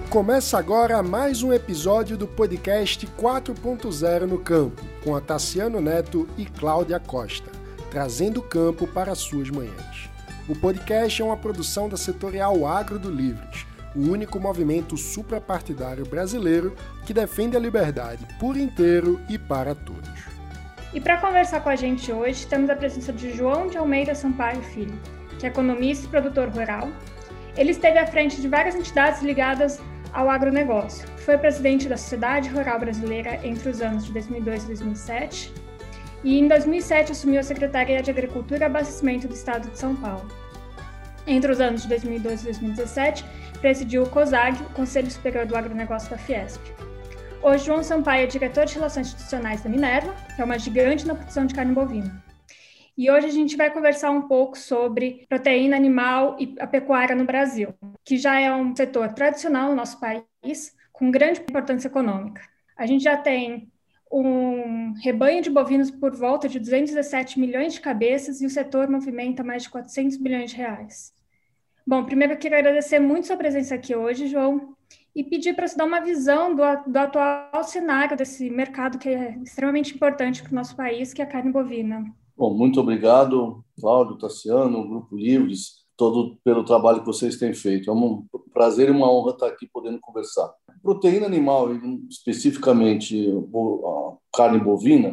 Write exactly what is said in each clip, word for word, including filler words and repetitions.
Começa agora mais um episódio do podcast quatro ponto zero no campo, com a Tassiano Neto e Cláudia Costa, trazendo o campo para suas manhãs. O podcast é uma produção da Setorial Agro do Livres, o único movimento suprapartidário brasileiro que defende a liberdade por inteiro e para todos. E para conversar com a gente hoje, temos a presença de João de Almeida Sampaio Filho, que é economista e produtor rural. Ele esteve à frente de várias entidades ligadas ao agronegócio. Foi presidente da Sociedade Rural Brasileira entre os anos de dois mil e dois e dois mil e sete e em dois mil e sete assumiu a Secretaria de Agricultura e Abastecimento do Estado de São Paulo. Entre os anos de dois mil e dois e dois mil e dezessete, presidiu o COSAG, o Conselho Superior do Agronegócio da Fiesp. Hoje, João Sampaio é diretor de Relações Institucionais da Minerva, que é uma gigante na produção de carne bovina. E hoje a gente vai conversar um pouco sobre proteína animal e a pecuária no Brasil, que já é um setor tradicional no nosso país, com grande importância econômica. A gente já tem um rebanho de bovinos por volta de duzentos e dezessete milhões de cabeças e o setor movimenta mais de quatrocentos bilhões de reais. Bom, primeiro eu quero agradecer muito sua presença aqui hoje, João, e pedir para você dar uma visão do, do atual cenário desse mercado que é extremamente importante para o nosso país, que é a carne bovina. Bom, muito obrigado, Cláudio, Tassiano, Grupo Livres, todo pelo trabalho que vocês têm feito. É um prazer e uma honra estar aqui podendo conversar. Proteína animal, especificamente a carne bovina,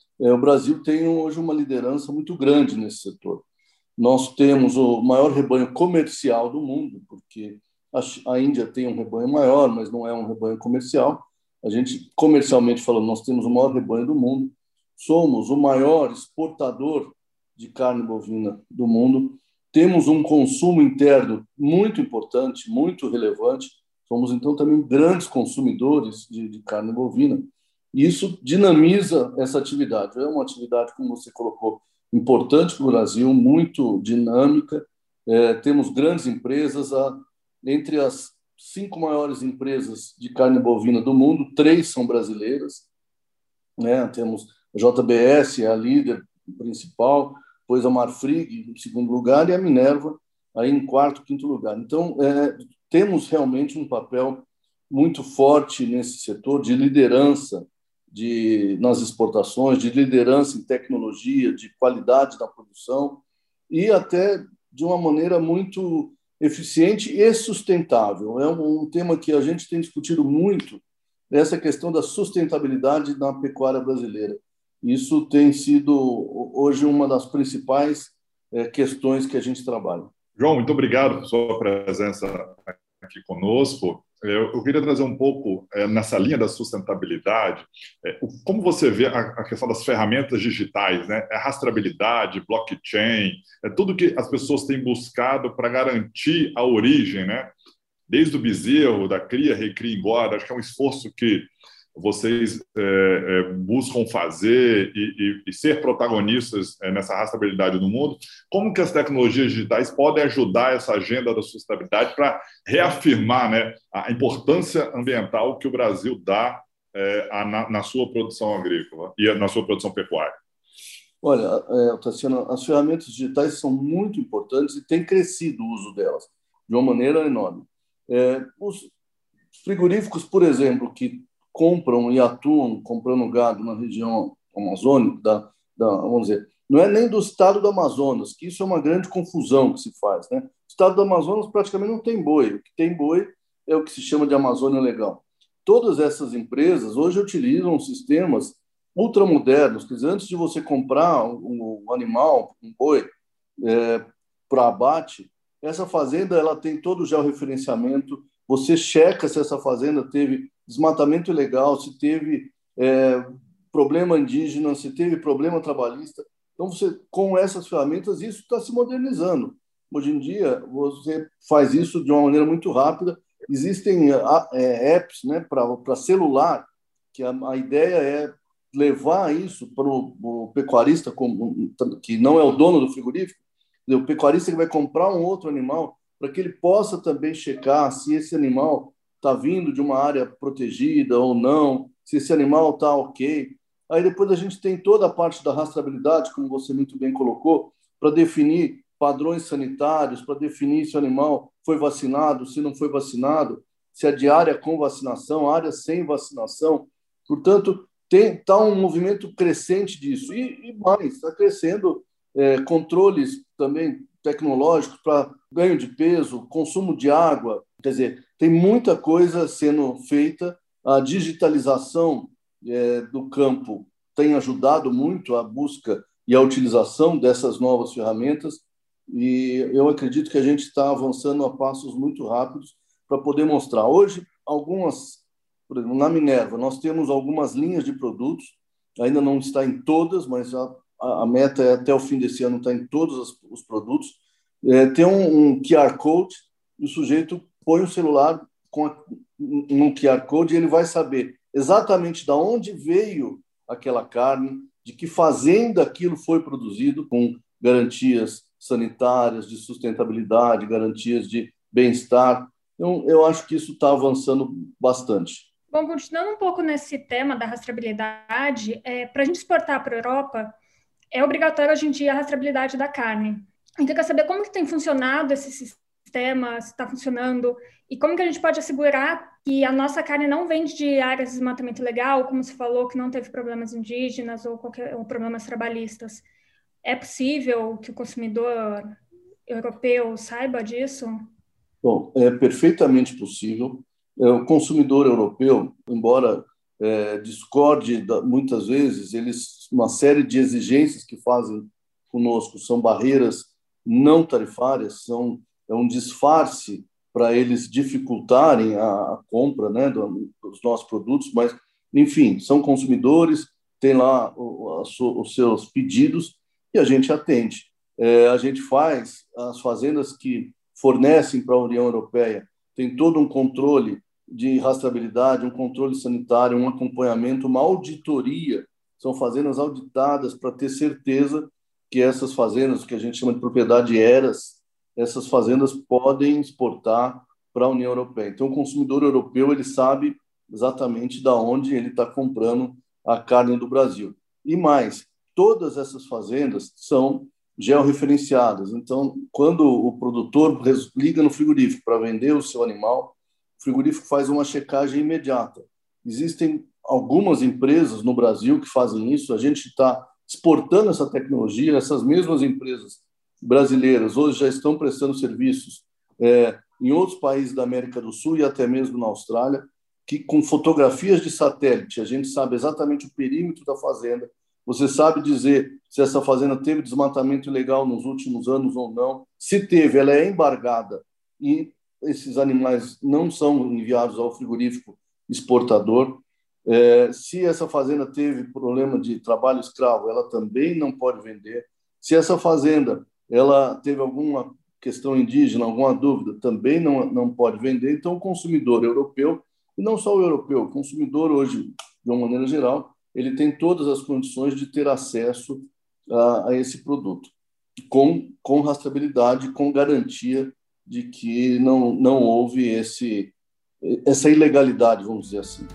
o Brasil tem hoje uma liderança muito grande nesse setor. Nós temos o maior rebanho comercial do mundo, porque a Índia tem um rebanho maior, mas não é um rebanho comercial. A gente, comercialmente falando, nós temos o maior rebanho do mundo. Somos o maior exportador de carne bovina do mundo. Temos um consumo interno muito importante, muito relevante. Somos, então, também grandes consumidores de, de carne bovina. E isso dinamiza essa atividade. É uma atividade, como você colocou, importante para o Brasil, muito dinâmica. É, temos grandes empresas. A, entre as cinco maiores empresas de carne bovina do mundo, três são brasileiras. Né? Temos a J B S, é a líder principal, depois a Marfrig, em segundo lugar, e a Minerva, aí em quarto, quinto lugar. Então, é, temos realmente um papel muito forte nesse setor de liderança de, nas exportações, de liderança em tecnologia, de qualidade da produção e até de uma maneira muito eficiente e sustentável. É um, um tema que a gente tem discutido muito, essa questão da sustentabilidade na pecuária brasileira. Isso tem sido, hoje, uma das principais é, questões que a gente trabalha. João, muito obrigado por sua presença aqui conosco. Eu, eu queria trazer um pouco, é, nessa linha da sustentabilidade, é, como você vê a, a questão das ferramentas digitais, né? A rastreabilidade, blockchain, é tudo que as pessoas têm buscado para garantir a origem, né? Desde o bezerro, da cria, recria, engorda. Acho que é um esforço que vocês é, é, buscam fazer e, e, e ser protagonistas é, nessa rastreabilidade do mundo. Como que as tecnologias digitais podem ajudar essa agenda da sustentabilidade para reafirmar, né, a importância ambiental que o Brasil dá é, a, na, na sua produção agrícola e na sua produção pecuária? Olha, é, Tassiano, as ferramentas digitais são muito importantes e tem crescido o uso delas de uma maneira enorme. É, os frigoríficos, por exemplo, que compram e atuam comprando gado na região amazônica, da, da, vamos dizer, não é nem do estado do Amazonas, que isso é uma grande confusão que se faz. Né? O estado do Amazonas praticamente não tem boi, o que tem boi é o que se chama de Amazônia Legal. Todas essas empresas hoje utilizam sistemas ultramodernos, quer dizer, antes de você comprar um, um animal, um boi, é, para abate, essa fazenda ela tem todo o georreferenciamento, você checa se essa fazenda teve desmatamento ilegal, se teve é, problema indígena, se teve problema trabalhista. Então, você, com essas ferramentas, isso está se modernizando. Hoje em dia, você faz isso de uma maneira muito rápida. Existem é, apps, né, para celular, que a, a ideia é levar isso para o pecuarista, como, que não é o dono do frigorífico, o pecuarista que vai comprar um outro animal, para que ele possa também checar se esse animal está vindo de uma área protegida ou não, se esse animal está ok. Aí depois a gente tem toda a parte da rastreabilidade, como você muito bem colocou, para definir padrões sanitários, para definir se o animal foi vacinado, se não foi vacinado, se é de área com vacinação, área sem vacinação. Portanto, está um movimento crescente disso. E, e mais, está crescendo é, controles também tecnológicos para ganho de peso, consumo de água. Quer dizer, tem muita coisa sendo feita. A digitalização é, do campo tem ajudado muito a busca e a utilização dessas novas ferramentas, e eu acredito que a gente está avançando a passos muito rápidos para poder mostrar. Hoje, algumas, por exemplo, na Minerva, nós temos algumas linhas de produtos, ainda não está em todas, mas a, a meta é até o fim desse ano estar em todos os, os produtos. É, tem um, um Q R Code, e o sujeito põe o celular com a, um Q R Code e ele vai saber exatamente de onde veio aquela carne, de que fazenda aquilo foi produzido, com garantias sanitárias, de sustentabilidade, garantias de bem-estar. Então, eu acho que isso está avançando bastante. Bom, continuando um pouco nesse tema da rastreabilidade, é, para a gente exportar para a Europa, é obrigatório hoje em dia a rastreabilidade da carne. Então, eu quero saber como que tem funcionado esse sistema, se está funcionando, e como que a gente pode assegurar que a nossa carne não vem de áreas de desmatamento ilegal, como se falou, que não teve problemas indígenas ou, qualquer, ou problemas trabalhistas. É possível que o consumidor europeu saiba disso? Bom, é perfeitamente possível. O consumidor europeu, embora é, discorde da, muitas vezes, eles uma série de exigências que fazem conosco são barreiras não tarifárias, são é um disfarce para eles dificultarem a, a compra, né, do, dos nossos produtos, mas, enfim, são consumidores, têm lá o, a, os seus pedidos e a gente atende. É, a gente faz, as fazendas que fornecem para a União Europeia, tem todo um controle de rastreabilidade, um controle sanitário, um acompanhamento, uma auditoria, são fazendas auditadas para ter certeza que essas fazendas, que a gente chama de propriedade eras, essas fazendas podem exportar para a União Europeia. Então, o consumidor europeu ele sabe exatamente de onde ele está comprando a carne do Brasil. E mais, todas essas fazendas são georreferenciadas. Então, quando o produtor liga no frigorífico para vender o seu animal, o frigorífico faz uma checagem imediata. Existem algumas empresas no Brasil que fazem isso, a gente está exportando essa tecnologia, essas mesmas empresas brasileiras hoje já estão prestando serviços é, em outros países da América do Sul e até mesmo na Austrália, que com fotografias de satélite a gente sabe exatamente o perímetro da fazenda, você sabe dizer se essa fazenda teve desmatamento ilegal nos últimos anos ou não, se teve, ela é embargada e esses animais não são enviados ao frigorífico exportador. É, se essa fazenda teve problema de trabalho escravo, ela também não pode vender. Se essa fazenda ela teve alguma questão indígena, alguma dúvida, também não, não pode vender. Então, o consumidor europeu, e não só o europeu, o consumidor hoje, de uma maneira geral, ele tem todas as condições de ter acesso a, a esse produto, com, com rastreabilidade, com garantia de que não, não houve esse, essa ilegalidade, vamos dizer assim.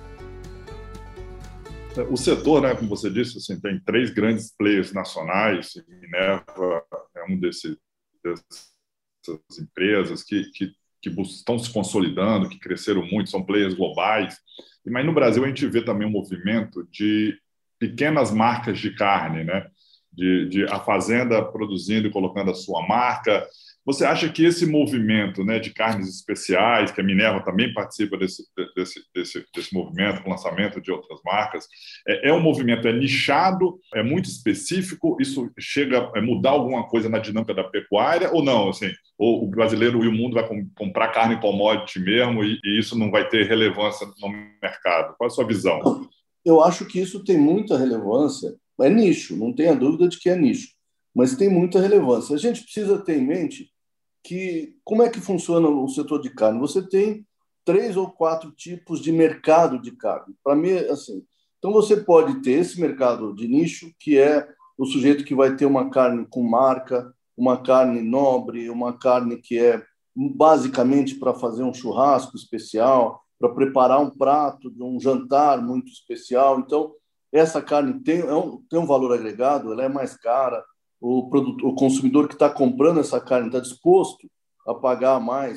O setor, né, como você disse, assim, tem três grandes players nacionais, e Minerva é um desse, dessas empresas que, que, que estão se consolidando, que cresceram muito, são players globais. Mas no Brasil a gente vê também um movimento de pequenas marcas de carne, né? de, de a fazenda produzindo e colocando a sua marca. Você acha que esse movimento, né, de carnes especiais, que a Minerva também participa desse, desse, desse, desse movimento, com lançamento de outras marcas, é, é um movimento é nichado, é muito específico, isso chega a mudar alguma coisa na dinâmica da pecuária ou não? Assim, ou o brasileiro e o mundo vai com, comprar carne commodity mesmo e, e isso não vai ter relevância no mercado? Qual é a sua visão? Eu acho que isso tem muita relevância. É nicho, não tenha dúvida de que é nicho, mas tem muita relevância. A gente precisa ter em mente que como é que funciona o setor de carne? Você tem três ou quatro tipos de mercado de carne. Para mim, assim, então você pode ter esse mercado de nicho, que é o sujeito que vai ter uma carne com marca, uma carne nobre, uma carne que é basicamente para fazer um churrasco especial, para preparar um prato de um jantar muito especial. Então, essa carne tem, é um, tem um valor agregado, ela é mais cara, o, produtor, o consumidor que está comprando essa carne está disposto a pagar mais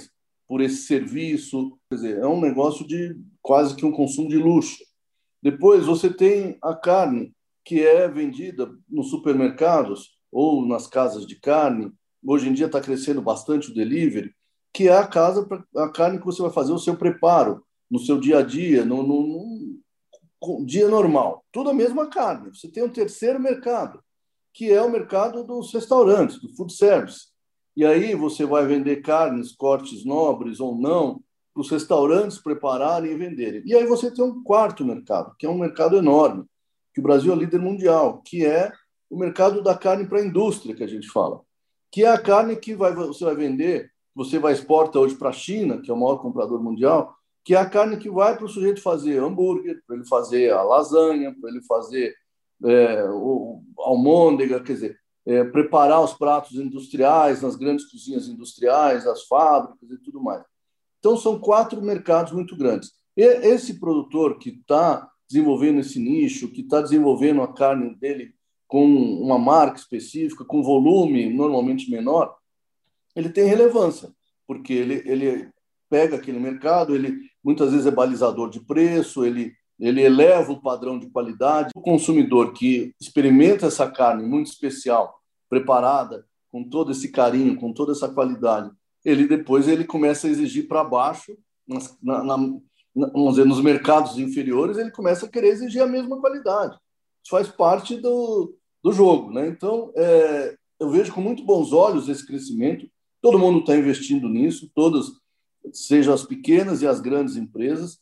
por esse serviço. Quer dizer, é um negócio de quase que um consumo de luxo. Depois você tem a carne, que é vendida nos supermercados ou nas casas de carne. Hoje em dia está crescendo bastante o delivery, que é a casa, a carne que você vai fazer o seu preparo no seu dia a dia, no, no, no dia normal. Tudo a mesma carne. Você tem um terceiro mercado, que é o mercado dos restaurantes, do food service. E aí você vai vender carnes, cortes nobres ou não, para os restaurantes prepararem e venderem. E aí você tem um quarto mercado, que é um mercado enorme, que o Brasil é líder mundial, que é o mercado da carne para a indústria, que a gente fala, que é a carne que vai, você vai vender, você vai exportar hoje para a China, que é o maior comprador mundial, que é a carne que vai para o sujeito fazer hambúrguer, para ele fazer a lasanha, para ele fazer é, o almôndega, quer dizer, é, preparar os pratos industriais nas grandes cozinhas industriais, as fábricas e tudo mais. Então, são quatro mercados muito grandes. E esse produtor que está desenvolvendo esse nicho, que está desenvolvendo a carne dele com uma marca específica, com volume normalmente menor, ele tem relevância, porque ele, ele pega aquele mercado, ele muitas vezes é balizador de preço, ele, ele eleva o padrão de qualidade. O consumidor que experimenta essa carne muito especial, preparada, com todo esse carinho, com toda essa qualidade, ele depois ele começa a exigir para baixo, nas, na, na, vamos dizer, nos mercados inferiores, ele começa a querer exigir a mesma qualidade. Isso faz parte do, do jogo, né? Então, é, eu vejo com muito bons olhos esse crescimento. Todo mundo está investindo nisso, todas, sejam as pequenas e as grandes empresas,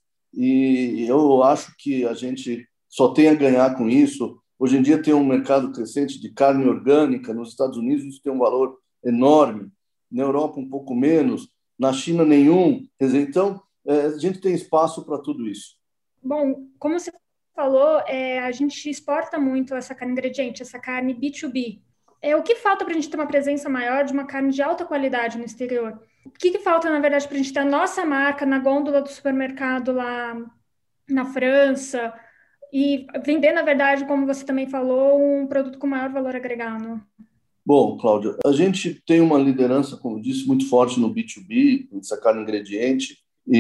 e eu acho que a gente só tem a ganhar com isso. Hoje em dia tem um mercado crescente de carne orgânica, nos Estados Unidos isso tem um valor enorme, na Europa um pouco menos, na China nenhum. Quer dizer, então, é, a gente tem espaço para tudo isso. Bom, como você falou, é, a gente exporta muito essa carne ingrediente, essa carne B dois B. É, o que falta para a gente ter uma presença maior de uma carne de alta qualidade no exterior? O que, que falta, na verdade, para a gente ter a nossa marca na gôndola do supermercado lá na França e vender, na verdade, como você também falou, um produto com maior valor agregado? Bom, Cláudia, a gente tem uma liderança, como eu disse, muito forte no B dois B, nessa carne ingrediente,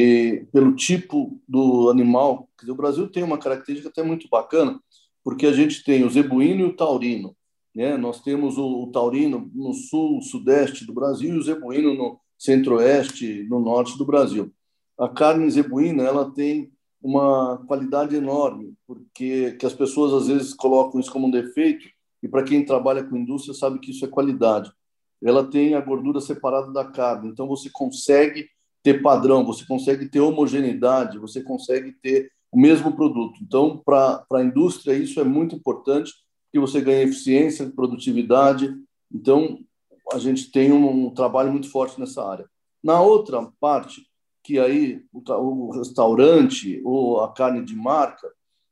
e pelo tipo do animal. Quer dizer, o Brasil tem uma característica até muito bacana, porque a gente tem o zebuíno e o taurino, né? Nós temos o, o taurino no sul, sudeste do Brasil e o zebuíno no centro-oeste, no norte do Brasil. A carne zebuína, ela tem uma qualidade enorme, porque que as pessoas às vezes colocam isso como um defeito, e para quem trabalha com indústria sabe que isso é qualidade. Ela tem a gordura separada da carne, então você consegue ter padrão, você consegue ter homogeneidade, você consegue ter o mesmo produto. Então, para a indústria, isso é muito importante, porque você ganha eficiência, produtividade. Então, a gente tem um, um trabalho muito forte nessa área. Na outra parte, que aí o, o restaurante ou a carne de marca,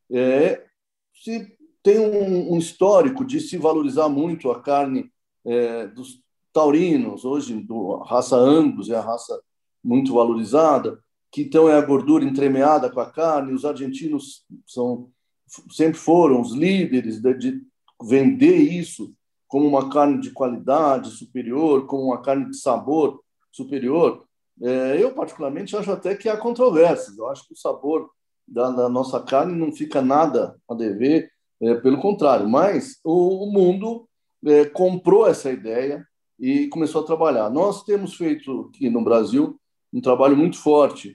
é, se tem um, um histórico de se valorizar muito a carne é, dos taurinos. Hoje, do, a raça Angus é a raça muito valorizada, que então é a gordura entremeada com a carne. Os argentinos são, sempre foram os líderes de, de vender isso como uma carne de qualidade superior, como uma carne de sabor superior. É, eu, particularmente, acho até que há controvérsias. Eu acho que o sabor da, da nossa carne não fica nada a dever, é, pelo contrário. Mas o, o mundo é, comprou essa ideia e começou a trabalhar. Nós temos feito aqui no Brasil um trabalho muito forte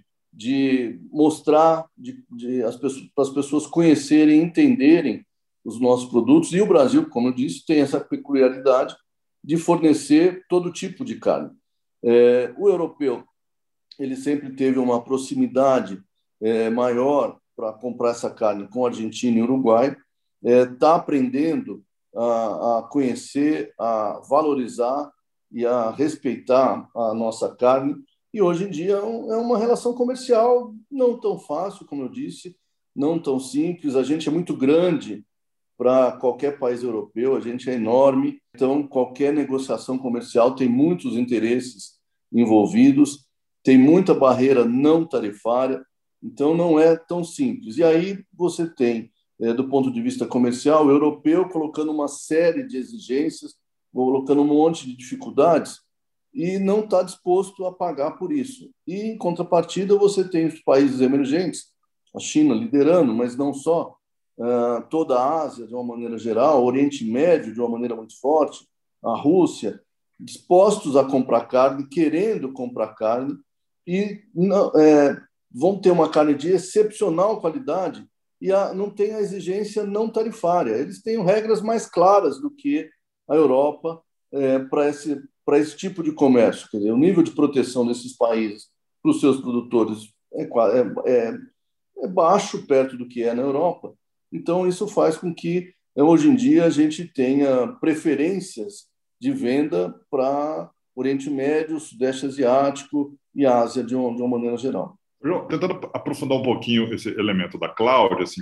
de mostrar de, de as pessoas, para as pessoas conhecerem, entenderem os nossos produtos. E o Brasil, como eu disse, tem essa peculiaridade de fornecer todo tipo de carne. É, o europeu, ele sempre teve uma proximidade é, maior para comprar essa carne com a Argentina e Uruguai, está é, aprendendo a, a conhecer, a valorizar e a respeitar a nossa carne. E hoje em dia é uma relação comercial não tão fácil, como eu disse, não tão simples. A gente é muito grande para qualquer país europeu, a gente é enorme. Então, qualquer negociação comercial tem muitos interesses envolvidos, tem muita barreira não tarifária, então não é tão simples. E aí você tem, é, do ponto de vista comercial, o europeu colocando uma série de exigências, colocando um monte de dificuldades, e não está disposto a pagar por isso. E, em contrapartida, você tem os países emergentes, a China liderando, mas não só, toda a Ásia, de uma maneira geral, o Oriente Médio, de uma maneira muito forte, a Rússia, dispostos a comprar carne, querendo comprar carne, e não, é, vão ter uma carne de excepcional qualidade e a, não tem a exigência não tarifária. Eles têm regras mais claras do que a Europa é, para esse, para esse tipo de comércio. Quer dizer, o nível de proteção desses países para os seus produtores é, é, é baixo perto do que é na Europa. Então, isso faz com que, hoje em dia, a gente tenha preferências de venda para Oriente Médio, Sudeste Asiático e Ásia, de uma, de uma maneira geral. João, tentando aprofundar um pouquinho esse elemento da Cláudia, assim,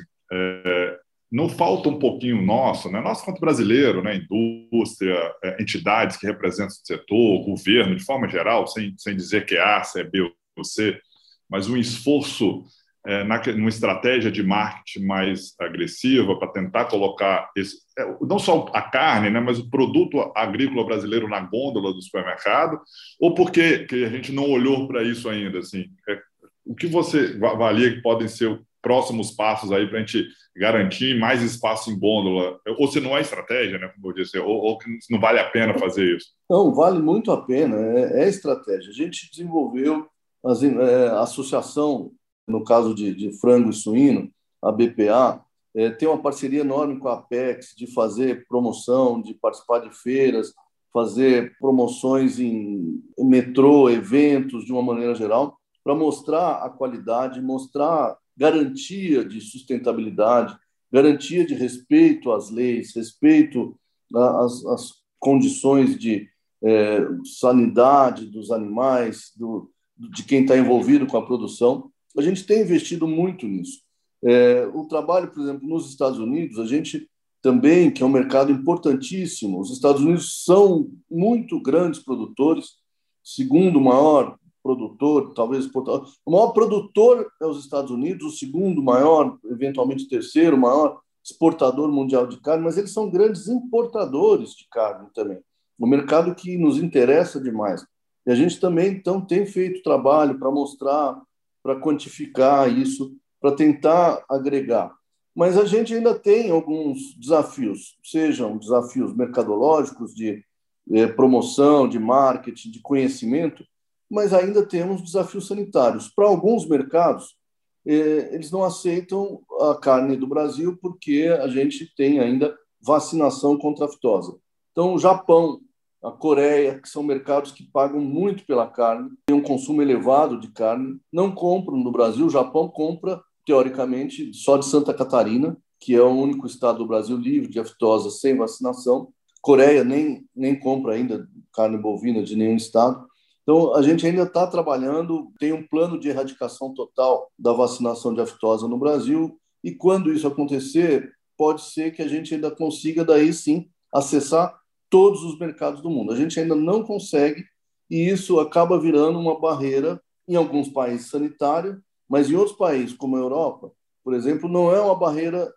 é, não falta um pouquinho nosso, né? Nós, quanto brasileiro, né? Indústria, é, entidades que representam o setor, governo, de forma geral, sem, sem dizer que é A, se é B ou C, mas um esforço É, na, numa estratégia de marketing mais agressiva para tentar colocar esse, é, não só a carne, né, mas o produto agrícola brasileiro na gôndola do supermercado, ou porque que a gente não olhou para isso ainda? Assim, é, o que você avalia que podem ser os próximos passos aí para a gente garantir mais espaço em gôndola? Ou se não é estratégia, né, como eu disse, ou, ou que não vale a pena fazer isso? Não, vale muito a pena, é, é estratégia. A gente desenvolveu as, é, a associação, no caso de, de frango e suíno, a B P A, é, tem uma parceria enorme com a Apex de fazer promoção, de participar de feiras, fazer promoções em, em metrô, eventos, de uma maneira geral, para mostrar a qualidade, mostrar garantia de sustentabilidade, garantia de respeito às leis, respeito às, às condições de é, sanidade dos animais, do, de quem está envolvido com a produção. A gente tem investido muito nisso. É, o trabalho, por exemplo, nos Estados Unidos, a gente também, que é um mercado importantíssimo, os Estados Unidos são muito grandes produtores, segundo maior produtor, talvez exportador. O maior produtor é os Estados Unidos, o segundo maior, eventualmente terceiro maior exportador mundial de carne, mas eles são grandes importadores de carne também. Um mercado que nos interessa demais. E a gente também, então, tem feito trabalho para mostrar, para quantificar isso, para tentar agregar. Mas a gente ainda tem alguns desafios, sejam desafios mercadológicos, de eh, promoção, de marketing, de conhecimento, mas ainda temos desafios sanitários. Para alguns mercados, eh, eles não aceitam a carne do Brasil porque a gente tem ainda vacinação contra a aftosa. Então, o Japão, a Coreia, que são mercados que pagam muito pela carne, têm um consumo elevado de carne, não compram no Brasil. O Japão compra, teoricamente, só de Santa Catarina, que é o único estado do Brasil livre de aftosa sem vacinação. Coreia nem, nem compra ainda carne bovina de nenhum estado. Então, a gente ainda está trabalhando, tem um plano de erradicação total da vacinação de aftosa no Brasil, e quando isso acontecer, pode ser que a gente ainda consiga, daí sim, acessar todos os mercados do mundo. A gente ainda não consegue, e isso acaba virando uma barreira em alguns países sanitária, mas em outros países, como a Europa, por exemplo, não é uma barreira,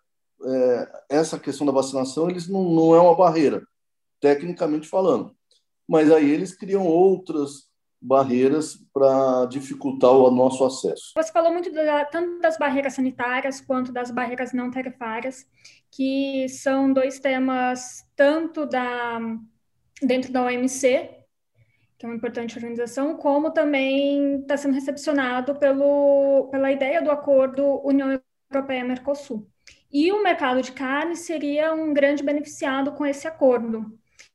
é, essa questão da vacinação, eles não, não é uma barreira, tecnicamente falando. Mas aí eles criam outras barreiras para dificultar o nosso acesso. Você falou muito da, tanto das barreiras sanitárias quanto das barreiras não tarifárias, que são dois temas tanto da, dentro da O M C, que é uma importante organização, como também está sendo recepcionado pelo, pela ideia do acordo União Europeia-Mercosul. E o mercado de carne seria um grande beneficiado com esse acordo.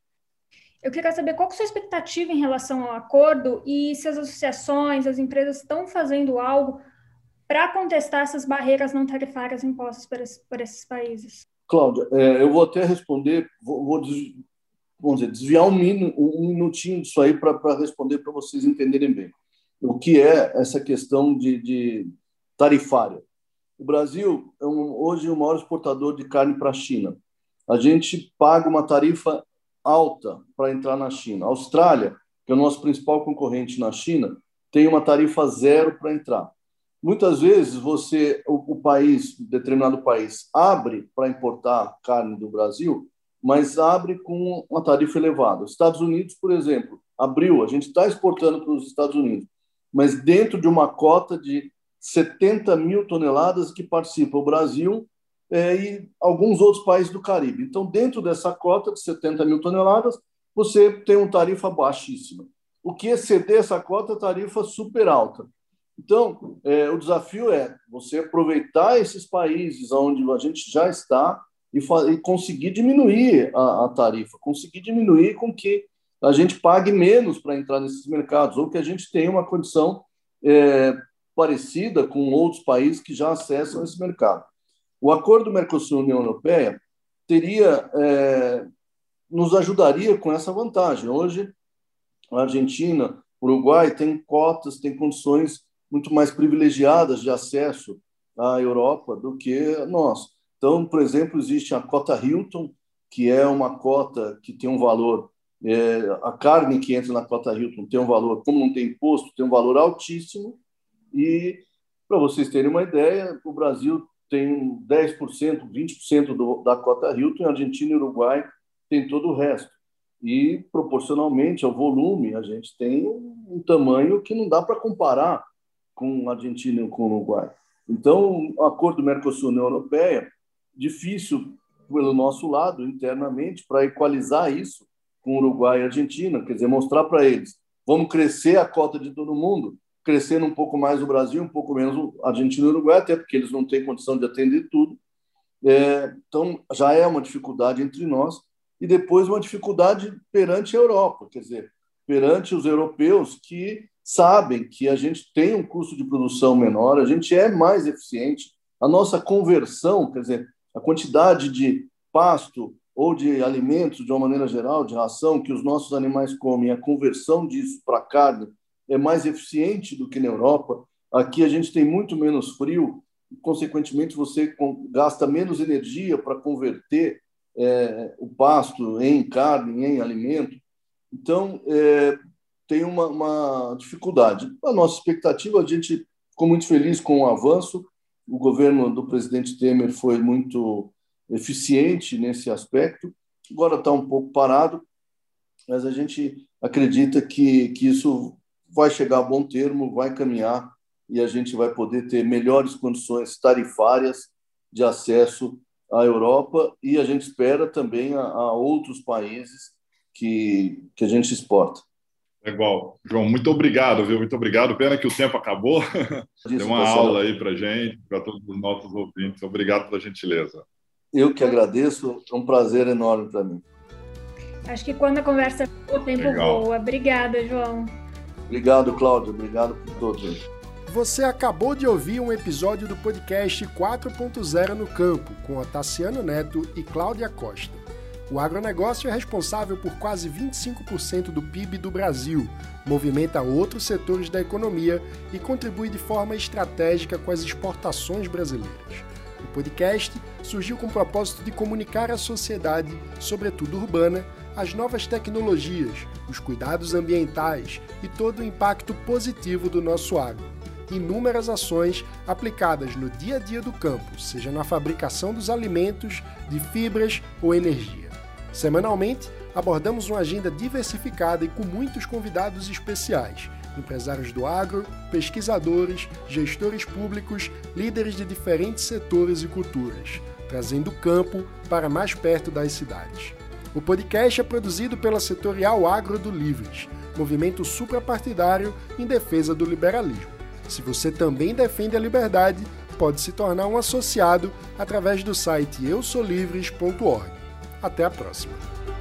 Eu queria saber qual que é a sua expectativa em relação ao acordo e se as associações, as empresas estão fazendo algo para contestar essas barreiras não tarifárias impostas por, esse, por esses países. Cláudia, é, eu vou até responder, vou, vou vamos dizer, desviar um, minu, um minutinho disso aí para responder, para vocês entenderem bem. O que é essa questão de, de tarifária? O Brasil é um, hoje o maior exportador de carne para a China. A gente paga uma tarifa alta para entrar na China. A Austrália, que é o nosso principal concorrente na China, tem uma tarifa zero para entrar. Muitas vezes você, o, o país, determinado país, abre para importar carne do Brasil mas abre com uma tarifa elevada. Os Estados Unidos, por exemplo, abriu, a gente está exportando para os Estados Unidos, mas dentro de uma cota de setenta mil toneladas que participa o Brasil é, e alguns outros países do Caribe. Então, dentro dessa cota de setenta mil toneladas, você tem uma tarifa baixíssima. O que exceder essa cota, tarifa super alta. Então, é, o desafio é você aproveitar esses países onde a gente já está e, e conseguir diminuir a, a tarifa, conseguir diminuir com que a gente pague menos para entrar nesses mercados, ou que a gente tenha uma condição é, parecida com outros países que já acessam esse mercado. O acordo Mercosul-União Europeia teria, é, nos ajudaria com essa vantagem. Hoje, a Argentina, o Uruguai têm cotas, têm condições muito mais privilegiadas de acesso à Europa do que nós. Então, por exemplo, existe a cota Hilton, que é uma cota que tem um valor, é, a carne que entra na cota Hilton tem um valor, como não tem imposto, tem um valor altíssimo. E, para vocês terem uma ideia, o Brasil tem dez por cento, vinte por cento do, da cota Hilton, a Argentina e o Uruguai tem todo o resto. E, proporcionalmente ao volume, a gente tem um tamanho que não dá para comparar com a Argentina e com o Uruguai. Então, o acordo Mercosul-União Europeia, difícil pelo nosso lado, internamente, para equalizar isso com o Uruguai e a Argentina, quer dizer, mostrar para eles, vamos crescer a cota de todo mundo, crescendo um pouco mais o Brasil, um pouco menos a Argentina e o Uruguai, até porque eles não têm condição de atender tudo. É, então, já é uma dificuldade entre nós, e depois uma dificuldade perante a Europa, quer dizer, perante os europeus que sabem que a gente tem um custo de produção menor, a gente é mais eficiente, a nossa conversão, quer dizer, a quantidade de pasto ou de alimentos, de uma maneira geral, de ração, que os nossos animais comem, a conversão disso para carne é mais eficiente do que na Europa. Aqui a gente tem muito menos frio, e, consequentemente, você gasta menos energia para converter é, o pasto em carne, em alimento. Então, é, tem uma, uma dificuldade. A nossa expectativa, a gente ficou muito feliz com o avanço. O governo do presidente Temer foi muito eficiente nesse aspecto. Agora está um pouco parado, mas a gente acredita que, que isso vai chegar a bom termo, vai caminhar e a gente vai poder ter melhores condições tarifárias de acesso à Europa e a gente espera também a, a outros países que, que a gente exporta. Igual. João, muito obrigado, viu? Muito obrigado. Pena que o tempo acabou. Deu uma aula aí para a gente, para todos os nossos ouvintes. Obrigado pela gentileza. Eu que agradeço. É um prazer enorme para mim. Acho que quando a conversa o tempo Legal. voa. Obrigada, João. Obrigado, Cláudio. Obrigado por todos. Você acabou de ouvir um episódio do podcast quatro ponto zero no Campo, com Otaciano Neto e Cláudia Costa. O agronegócio é responsável por quase vinte e cinco por cento do P I B do Brasil, movimenta outros setores da economia e contribui de forma estratégica com as exportações brasileiras. O podcast surgiu com o propósito de comunicar à sociedade, sobretudo urbana, as novas tecnologias, os cuidados ambientais e todo o impacto positivo do nosso agro. Inúmeras ações aplicadas no dia a dia do campo, seja na fabricação dos alimentos, de fibras ou energia. Semanalmente, abordamos uma agenda diversificada e com muitos convidados especiais, empresários do agro, pesquisadores, gestores públicos, líderes de diferentes setores e culturas, trazendo o campo para mais perto das cidades. O podcast é produzido pela Setorial Agro do Livres, movimento suprapartidário em defesa do liberalismo. Se você também defende a liberdade, pode se tornar um associado através do site eu sou livres ponto org. Até a próxima!